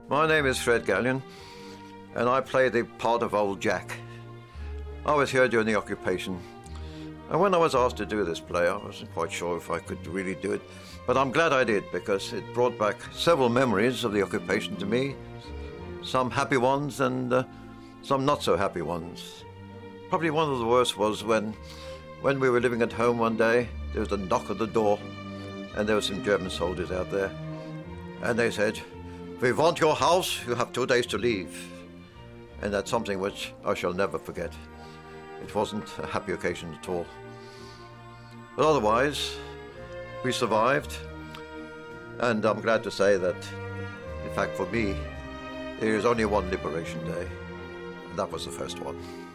My name is Fred Gallion, and I play the part of Old Jack. I was here during the occupation, and when I was asked to do this play, I wasn't quite sure if I could really do it, but I'm glad I did, because it brought back several memories of the occupation to me, some happy ones and some not so happy ones. Probably one of the worst was when we were living at home one day, there was a knock at the door, and there were some German soldiers out there, and they said, "We want your house, you have 2 days to leave." And that's something which I shall never forget. It wasn't a happy occasion at all. But otherwise, we survived, and I'm glad to say that, in fact for me, there is only one Liberation Day, and that was the first one.